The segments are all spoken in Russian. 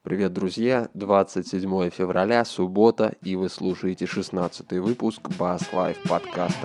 Привет, друзья! 27 февраля, суббота, и вы слушаете 16-й выпуск Bass Life подкаста.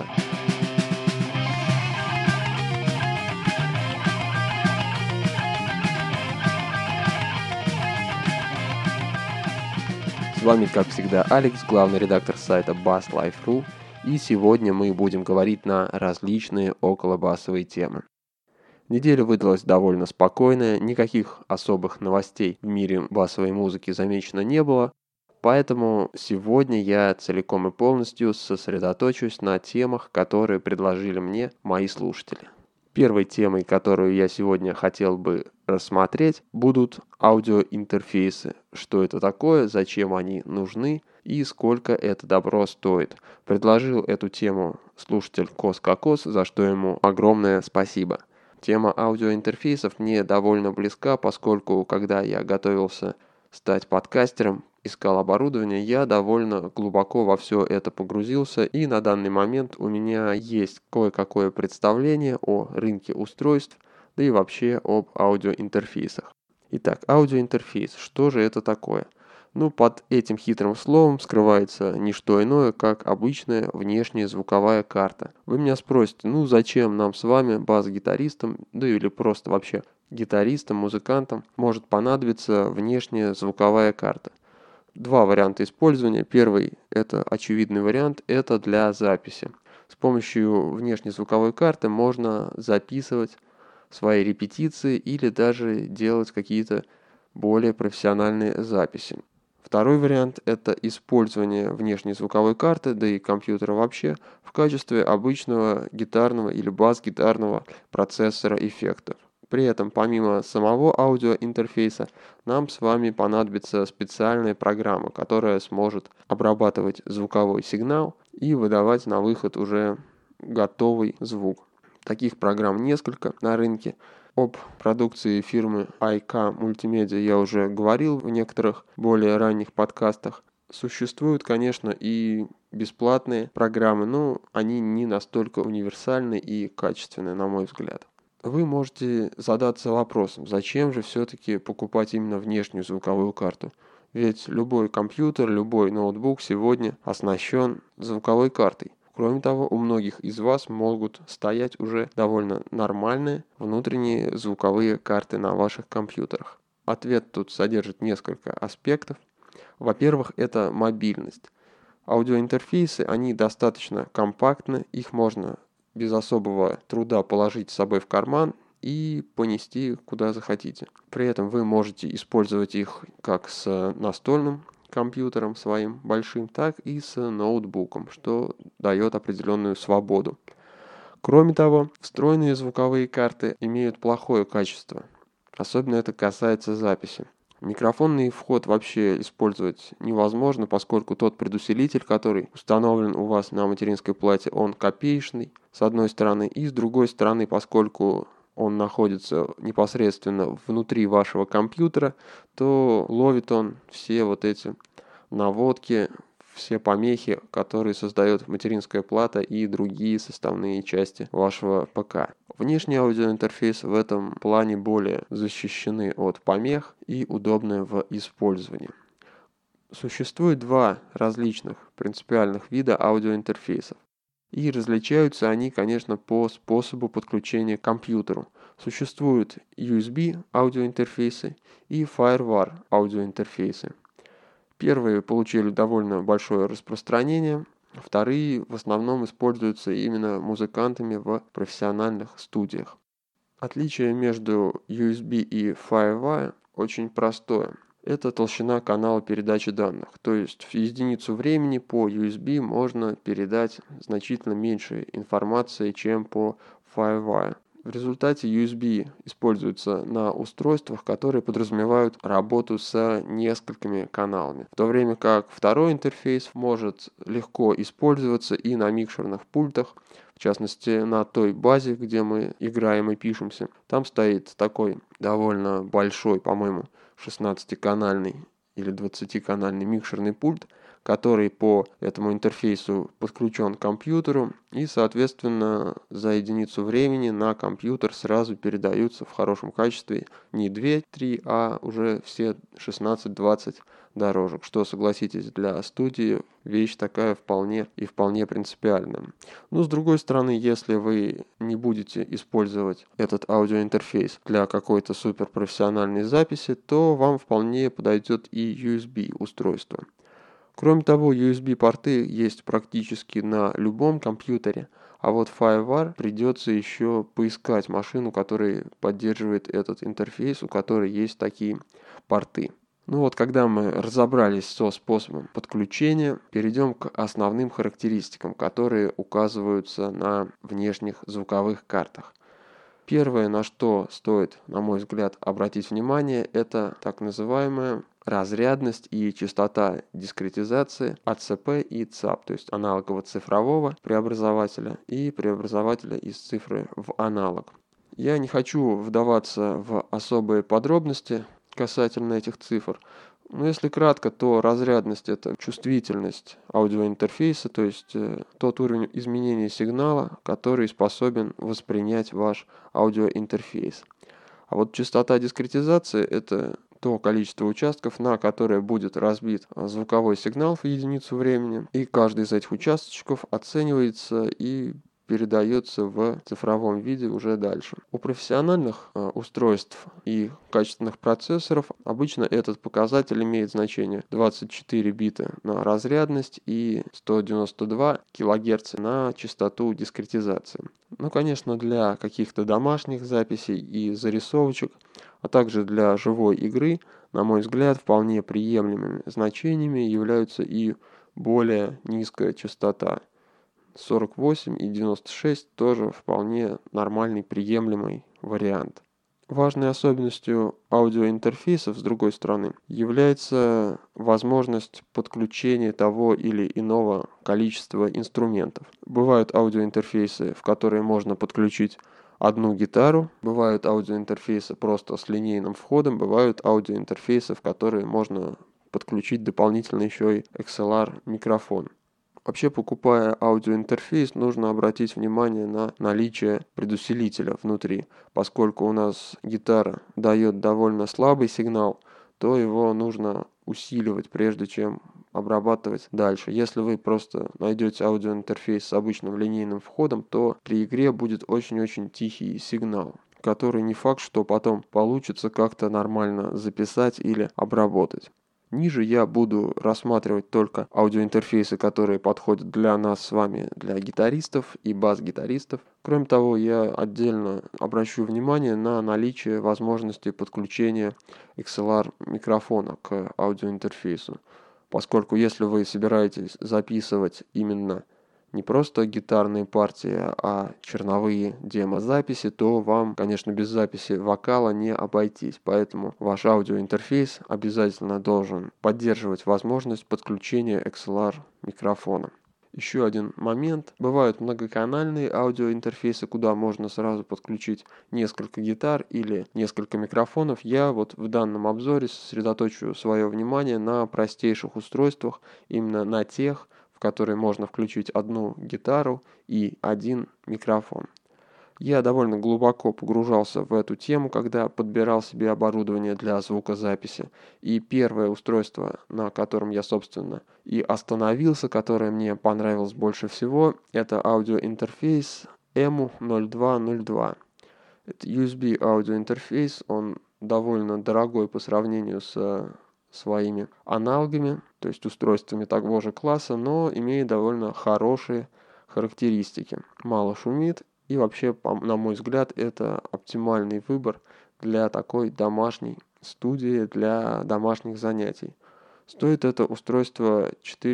С вами, как всегда, Алекс, главный редактор сайта BassLife.ru, и сегодня мы будем говорить на различные околобасовые темы. Неделя выдалась довольно спокойная, никаких особых новостей в мире басовой музыки замечено не было, поэтому сегодня я целиком и полностью сосредоточусь на темах, которые предложили мне мои слушатели. Первой темой, которую я сегодня хотел бы рассмотреть, будут аудиоинтерфейсы. Что это такое, зачем они нужны и сколько это добро стоит. Предложил эту тему слушатель Кос-Кокос, за что ему огромное спасибо. Тема аудиоинтерфейсов мне довольно близка, поскольку, когда я готовился стать подкастером, искал оборудование, я довольно глубоко во все это погрузился, и на данный момент у меня есть кое-какое представление о рынке устройств, да и вообще об аудиоинтерфейсах. Итак, аудиоинтерфейс, что же это такое? Под этим хитрым словом скрывается не что иное, как обычная внешняя звуковая карта. Вы меня спросите, зачем нам с вами, бас-гитаристам, да или просто вообще гитаристам, музыкантам, может понадобиться внешняя звуковая карта? Два варианта использования. Первый, это очевидный вариант, это для записи. С помощью внешней звуковой карты можно записывать свои репетиции или даже делать какие-то более профессиональные записи. Второй вариант – это использование внешней звуковой карты, да и компьютера вообще, в качестве обычного гитарного или бас-гитарного процессора эффектов. При этом, помимо самого аудиоинтерфейса, нам с вами понадобится специальная программа, которая сможет обрабатывать звуковой сигнал и выдавать на выход уже готовый звук. Таких программ несколько на рынке. Об продукции фирмы IK Multimedia я уже говорил в некоторых более ранних подкастах. Существуют, конечно, и бесплатные программы, но они не настолько универсальны и качественны, на мой взгляд. Вы можете задаться вопросом, зачем же все-таки покупать именно внешнюю звуковую карту? Ведь любой компьютер, любой ноутбук сегодня оснащен звуковой картой. Кроме того, у многих из вас могут стоять уже довольно нормальные внутренние звуковые карты на ваших компьютерах. Ответ тут содержит несколько аспектов. Во-первых, это мобильность. Аудиоинтерфейсы, они достаточно компактны, их можно без особого труда положить с собой в карман и понести куда захотите. При этом вы можете использовать их как с настольным компьютером своим большим, так и с ноутбуком, что дает определенную свободу. Кроме того, встроенные звуковые карты имеют плохое качество. Особенно это касается записи. Микрофонный вход вообще использовать невозможно, поскольку тот предусилитель, который установлен у вас на материнской плате, он копеечный, с одной стороны, и с другой стороны, поскольку он находится непосредственно внутри вашего компьютера, то ловит он все вот эти наводки, все помехи, которые создает материнская плата и другие составные части вашего ПК. Внешние аудиоинтерфейсы в этом плане более защищены от помех и удобны в использовании. Существует два различных принципиальных вида аудиоинтерфейсов. И различаются они, конечно, по способу подключения к компьютеру. Существуют USB аудиоинтерфейсы и FireWire аудиоинтерфейсы. Первые получили довольно большое распространение, вторые в основном используются именно музыкантами в профессиональных студиях. Отличие между USB и FireWire очень простое. Это толщина канала передачи данных, то есть в единицу времени по USB можно передать значительно меньше информации, чем по FireWire. В результате USB используется на устройствах, которые подразумевают работу с несколькими каналами, в то время как второй интерфейс может легко использоваться и на микшерных пультах, в частности на той базе, где мы играем и пишемся. Там стоит такой довольно большой, по-моему, 16-канальный или 20-канальный микшерный пульт, который по этому интерфейсу подключен к компьютеру, и, соответственно, за единицу времени на компьютер сразу передаются в хорошем качестве не 2-3, а уже все 16-20 дорожек, что, согласитесь, для студии вещь такая вполне принципиальная. Но с другой стороны, если вы не будете использовать этот аудиоинтерфейс для какой-то суперпрофессиональной записи, то вам вполне подойдет и USB устройство. Кроме того, USB-порты есть практически на любом компьютере, а вот FireWire придется еще поискать машину, которая поддерживает этот интерфейс, у которой есть такие порты. Ну вот, когда мы разобрались со способом подключения, перейдем к основным характеристикам, которые указываются на внешних звуковых картах. Первое, на что стоит, на мой взгляд, обратить внимание, это так называемая разрядность и частота дискретизации АЦП и ЦАП, то есть аналогово-цифрового преобразователя и преобразователя из цифры в аналог. Я не хочу вдаваться в особые подробности касательно этих цифр, но если кратко, то разрядность – это чувствительность аудиоинтерфейса, то есть тот уровень изменения сигнала, который способен воспринять ваш аудиоинтерфейс. А вот частота дискретизации – это то количество участков, на которое будет разбит звуковой сигнал в единицу времени, и каждый из этих участочков оценивается и передается в цифровом виде уже дальше. У профессиональных устройств и качественных процессоров обычно этот показатель имеет значение 24 бита на разрядность и 192 кГц на частоту дискретизации. Ну, конечно, для каких-то домашних записей и зарисовочек, а также для живой игры, на мой взгляд, вполне приемлемыми значениями являются и более низкая частота. 48 и 96 тоже вполне нормальный, приемлемый вариант. Важной особенностью аудиоинтерфейсов, с другой стороны, является возможность подключения того или иного количества инструментов. Бывают аудиоинтерфейсы, в которые можно подключить одну гитару, бывают аудиоинтерфейсы просто с линейным входом, бывают аудиоинтерфейсы, в которые можно подключить дополнительно еще и XLR-микрофон. Вообще, покупая аудиоинтерфейс, нужно обратить внимание на наличие предусилителя внутри. Поскольку у нас гитара дает довольно слабый сигнал, то его нужно усиливать, прежде чем обрабатывать дальше. Если вы просто найдете аудиоинтерфейс с обычным линейным входом, то при игре будет очень-очень тихий сигнал, который не факт, что потом получится как-то нормально записать или обработать. Ниже я буду рассматривать только аудиоинтерфейсы, которые подходят для нас с вами, для гитаристов и бас-гитаристов. Кроме того, я отдельно обращу внимание на наличие возможности подключения XLR микрофона к аудиоинтерфейсу. Поскольку если вы собираетесь записывать именно не просто гитарные партии, а черновые демозаписи, то вам, конечно, без записи вокала не обойтись. Поэтому ваш аудиоинтерфейс обязательно должен поддерживать возможность подключения XLR микрофона. Еще один момент. Бывают многоканальные аудиоинтерфейсы, куда можно сразу подключить несколько гитар или несколько микрофонов. Я вот в данном обзоре сосредоточу свое внимание на простейших устройствах, именно на тех, в которые можно включить одну гитару и один микрофон. Я довольно глубоко погружался в эту тему, когда подбирал себе оборудование для звукозаписи. И первое устройство, на котором я, собственно, и остановился, которое мне понравилось больше всего, это аудиоинтерфейс EMU0202. Это USB аудиоинтерфейс, он довольно дорогой по сравнению с своими аналогами, то есть устройствами того же класса, но имеет довольно хорошие характеристики. Мало шумит и вообще, на мой взгляд, это оптимальный выбор для такой домашней студии, для домашних занятий. Стоит это устройство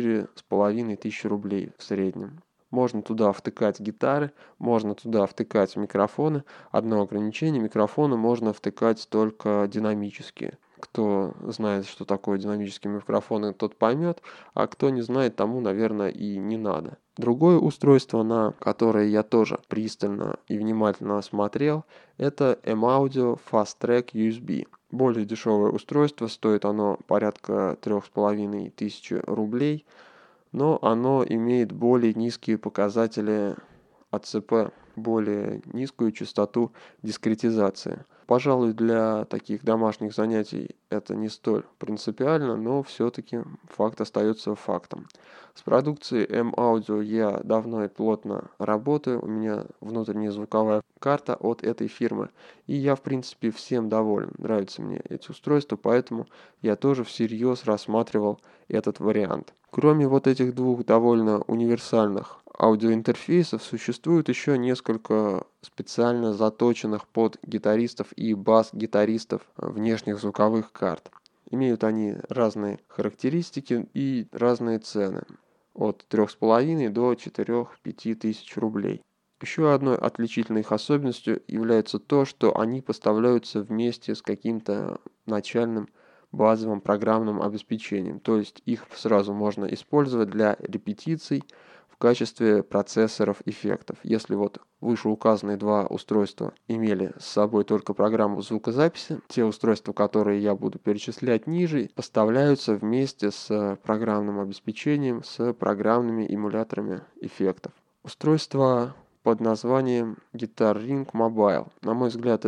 4500 рублей в среднем. Можно туда втыкать гитары, можно туда втыкать микрофоны. Одно ограничение: микрофоны можно втыкать только динамические. Кто знает, что такое динамические микрофоны, тот поймет, а кто не знает, тому, наверное, и не надо. Другое устройство, на которое я тоже пристально и внимательно смотрел, это M-Audio Fast Track USB. Более дешевое устройство, стоит оно порядка 3500 рублей. но оно имеет более низкие показатели АЦП, более низкую частоту дискретизации. Пожалуй, для таких домашних занятий это не столь принципиально, но все-таки факт остается фактом. С продукцией M-Audio я давно и плотно работаю, у меня внутренняя звуковая карта от этой фирмы, и я, в принципе, всем доволен. Нравятся мне эти устройства, поэтому я тоже всерьез рассматривал этот вариант. Кроме вот этих двух довольно универсальных аудиоинтерфейсов, существует еще несколько специально заточенных под гитаристов и бас-гитаристов внешних звуковых карт. Имеют они разные характеристики и разные цены, от 3,5 до 4-5 тысяч рублей. Еще одной отличительной их особенностью является то, что они поставляются вместе с каким-то начальным базовым программным обеспечением, то есть их сразу можно использовать для репетиций в качестве процессоров эффектов. Если вот вышеуказанные два устройства имели с собой только программу звукозаписи, те устройства, которые я буду перечислять ниже, поставляются вместе с программным обеспечением, с программными эмуляторами эффектов. Устройство под названием Guitar Ring Mobile. На мой взгляд,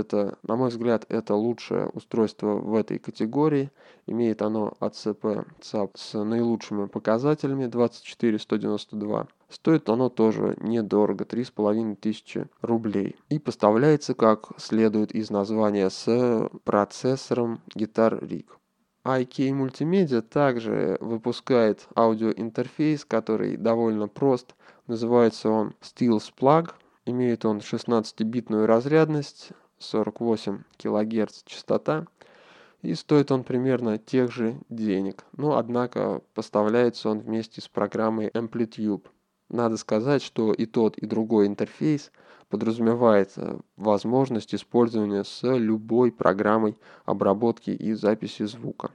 это лучшее устройство в этой категории. Имеет оно АЦП ЦАП с наилучшими показателями 24192. Стоит оно тоже недорого, 3500 рублей. И поставляется, как следует из названия, с процессором Guitar Rig. IK Multimedia также выпускает аудиоинтерфейс, который довольно прост. Называется он Steels Plug. Имеет он 16-битную разрядность, 48 кГц частота. И стоит он примерно тех же денег. Но, однако, поставляется он вместе с программой Amplitube. Надо сказать, что и тот, и другой интерфейс подразумевает возможность использования с любой программой обработки и записи звука.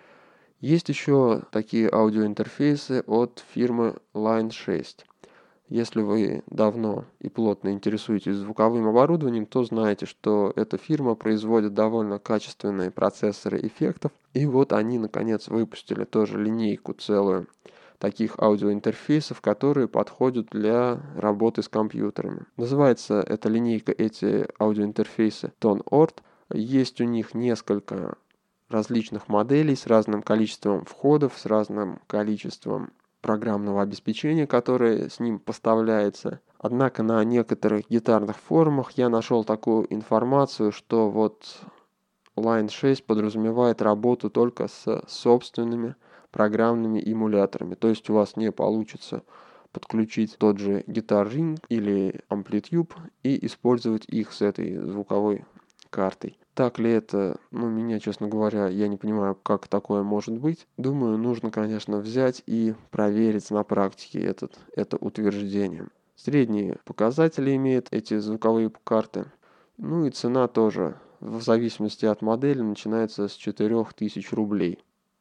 Есть еще такие аудиоинтерфейсы от фирмы Line 6. Если вы давно и плотно интересуетесь звуковым оборудованием, то знаете, что эта фирма производит довольно качественные процессоры эффектов. И вот они, наконец, выпустили тоже линейку целую таких аудиоинтерфейсов, которые подходят для работы с компьютерами. Называется эта линейка, эти аудиоинтерфейсы Tone Ort. Есть у них несколько различных моделей с разным количеством входов, с разным количеством программного обеспечения, которое с ним поставляется. Однако на некоторых гитарных форумах я нашел такую информацию, что вот Line 6 подразумевает работу только с собственными программными эмуляторами. То есть у вас не получится подключить тот же Guitar Ring или Amplitube и использовать их с этой звуковой картой. Так ли это? Меня, честно говоря, я не понимаю, как такое может быть. Думаю, нужно, конечно, взять и проверить на практике это утверждение. Средние показатели имеют эти звуковые карты. И цена тоже, в зависимости от модели, начинается с 4000 рублей.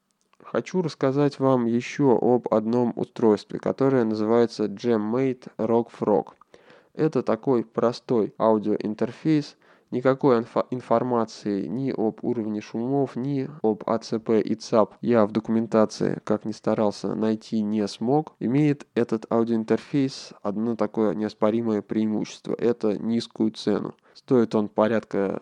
Хочу рассказать вам еще об одном устройстве, которое называется Jammate Rock Frog. Это такой простой аудиоинтерфейс. Никакой информации ни об уровне шумов, ни об АЦП и ЦАП я в документации, как ни старался, найти не смог. Имеет этот аудиоинтерфейс одно такое неоспоримое преимущество – это низкую цену. Стоит он порядка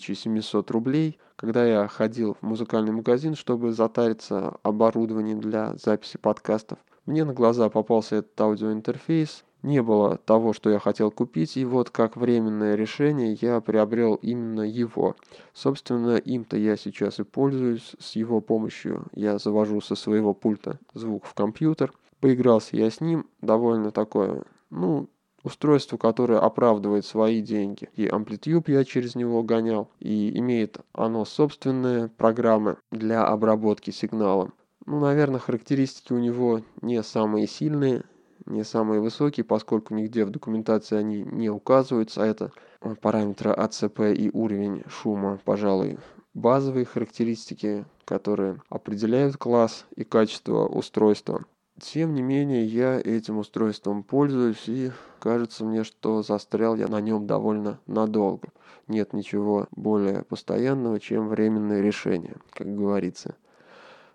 1700 рублей. Когда я ходил в музыкальный магазин, чтобы затариться оборудованием для записи подкастов, мне на глаза попался этот аудиоинтерфейс. Не было того, что я хотел купить, и вот как временное решение я приобрел именно его. Собственно, им-то я сейчас и пользуюсь. С его помощью я завожу со своего пульта звук в компьютер. Поигрался я с ним, довольно такое, устройство, которое оправдывает свои деньги. И Amplitube я через него гонял, и имеет оно собственные программы для обработки сигнала. Наверное, характеристики у него не самые сильные, не самые высокие, поскольку нигде в документации они не указываются, а это параметры АЦП и уровень шума, пожалуй, базовые характеристики, которые определяют класс и качество устройства. Тем не менее, я этим устройством пользуюсь, и кажется мне, что застрял я на нем довольно надолго. Нет ничего более постоянного, чем временное решение, как говорится.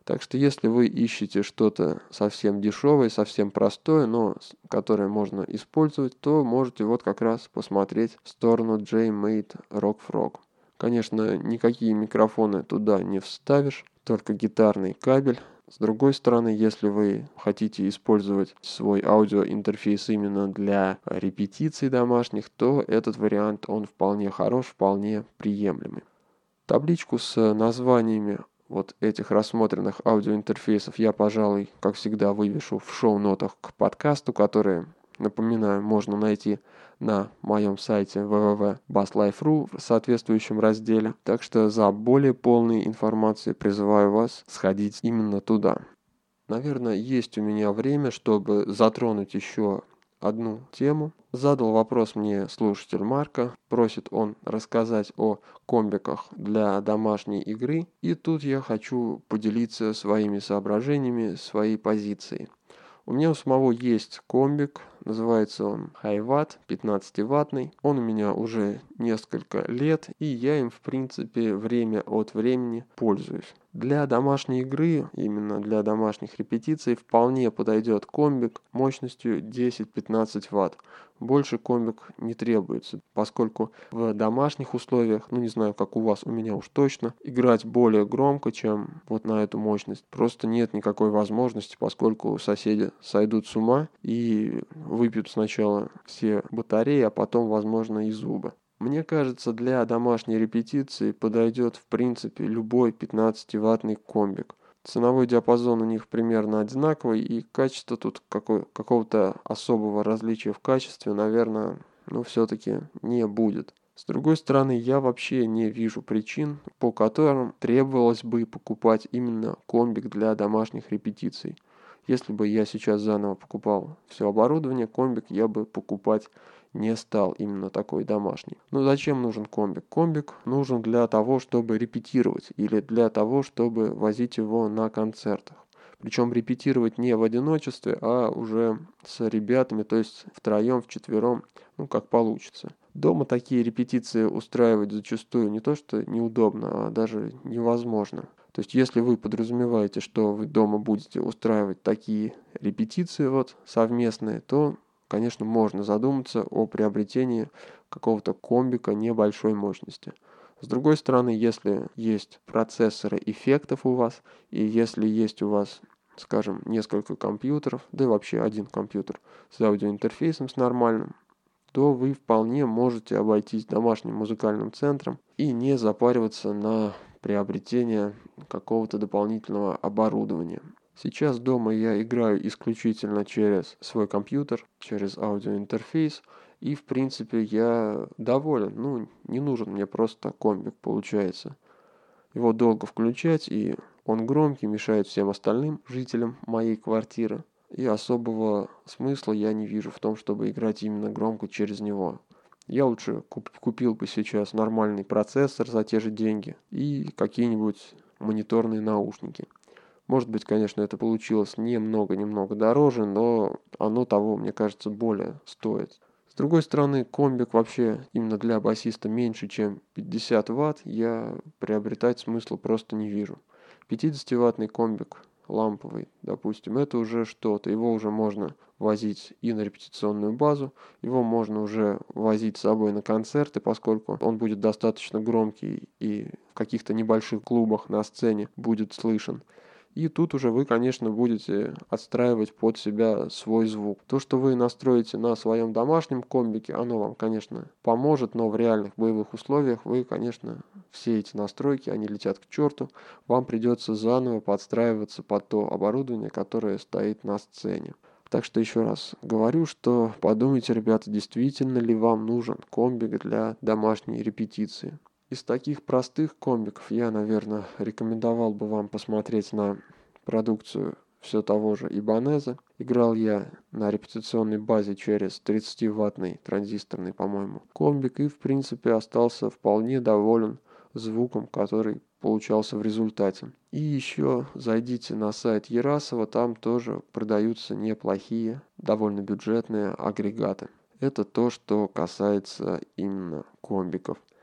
Так что если вы ищете что-то совсем дешевое, совсем простое, но которое можно использовать, то можете вот как раз посмотреть в сторону J-Mate Rock Frog. Конечно, никакие микрофоны туда не вставишь, только гитарный кабель. С другой стороны, если вы хотите использовать свой аудиоинтерфейс именно для репетиций домашних, то этот вариант, он вполне хорош, вполне приемлемый. Табличку с названиями вот этих рассмотренных аудиоинтерфейсов я, пожалуй, как всегда, вывешу в шоу-нотах к подкасту, которые, напоминаю, можно найти на моем сайте www.basslife.ru в соответствующем разделе. Так что за более полной информацией призываю вас сходить именно туда. Наверное, есть у меня время, чтобы затронуть еще одну тему. Задал вопрос мне слушатель Марка, просит он рассказать о комбиках для домашней игры, и тут я хочу поделиться своими соображениями, своей позицией. У меня у самого есть комбик, называется он HiWatt, 15-ваттный. Он у меня уже несколько лет, и я им, в принципе, время от времени пользуюсь. Для домашней игры, именно для домашних репетиций, вполне подойдет комбик мощностью 10-15 Вт. Больше комбик не требуется, поскольку в домашних условиях, ну не знаю, как у вас, у меня уж точно, играть более громко, чем вот на эту мощность, просто нет никакой возможности, поскольку соседи сойдут с ума и выпьют сначала все батареи, а потом, возможно, и зубы. Мне кажется, для домашней репетиции подойдет в принципе любой 15-ваттный комбик. Ценовой диапазон у них примерно одинаковый, и качество тут какого-то особого различия в качестве, наверное, все-таки не будет. С другой стороны, я вообще не вижу причин, по которым требовалось бы покупать именно комбик для домашних репетиций. Если бы я сейчас заново покупал все оборудование, комбик я бы покупать не стал именно такой домашний. Но зачем нужен комбик? Комбик нужен для того, чтобы репетировать или для того, чтобы возить его на концертах. Причем репетировать не в одиночестве, а уже с ребятами, то есть втроем, вчетвером, как получится. Дома такие репетиции устраивать зачастую не то что неудобно, а даже невозможно. То есть если вы подразумеваете, что вы дома будете устраивать такие репетиции совместные, то, конечно, можно задуматься о приобретении какого-то комбика небольшой мощности. С другой стороны, если есть процессоры эффектов у вас, и если есть у вас, скажем, несколько компьютеров, да и вообще один компьютер с аудиоинтерфейсом с нормальным, то вы вполне можете обойтись домашним музыкальным центром и не запариваться на приобретение какого-то дополнительного оборудования. Сейчас дома я играю исключительно через свой компьютер, через аудиоинтерфейс, и в принципе я доволен. Не нужен мне просто комбик, получается. Его долго включать, и он громкий, мешает всем остальным жителям моей квартиры. И особого смысла я не вижу в том, чтобы играть именно громко через него. Я лучше купил бы сейчас нормальный процессор за те же деньги и какие-нибудь мониторные наушники. Может быть, конечно, это получилось немного дороже, но оно того, мне кажется, более стоит. С другой стороны, комбик вообще именно для басиста меньше, чем 50 Вт, я приобретать смысла просто не вижу. 50-ваттный комбик ламповый, допустим, это уже что-то. Его уже можно возить и на репетиционную базу, его можно уже возить с собой на концерты, поскольку он будет достаточно громкий и в каких-то небольших клубах на сцене будет слышен. И тут уже вы, конечно, будете отстраивать под себя свой звук. То, что вы настроите на своем домашнем комбике, оно вам, конечно, поможет, но в реальных боевых условиях вы, конечно, все эти настройки, они летят к черту. Вам придется заново подстраиваться под то оборудование, которое стоит на сцене. Так что еще раз говорю, что подумайте, ребята, действительно ли вам нужен комбик для домашней репетиции. Из таких простых комбиков я, наверное, рекомендовал бы вам посмотреть на продукцию все того же Ibanez. Играл я на репетиционной базе через 30-ваттный транзисторный, по-моему, комбик и, в принципе, остался вполне доволен звуком, который получался в результате. И еще зайдите на сайт Ерасова, там тоже продаются неплохие, довольно бюджетные агрегаты. Это то, что касается именно комбиков.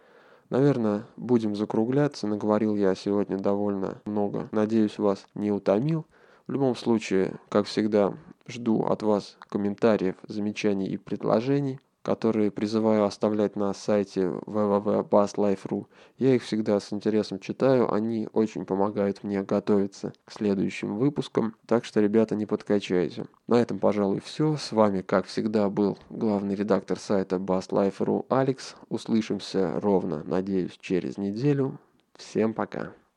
Наверное, будем закругляться. Наговорил я сегодня довольно много. Надеюсь, вас не утомил. В любом случае, как всегда, жду от вас комментариев, замечаний и предложений, которые призываю оставлять на сайте www.basslife.ru. Я их всегда с интересом читаю, они очень помогают мне готовиться к следующим выпускам, так что, ребята, не подкачайте. На этом, пожалуй, все. С вами, как всегда, был главный редактор сайта basslife.ru Алекс. Услышимся ровно, надеюсь, через неделю. Всем пока.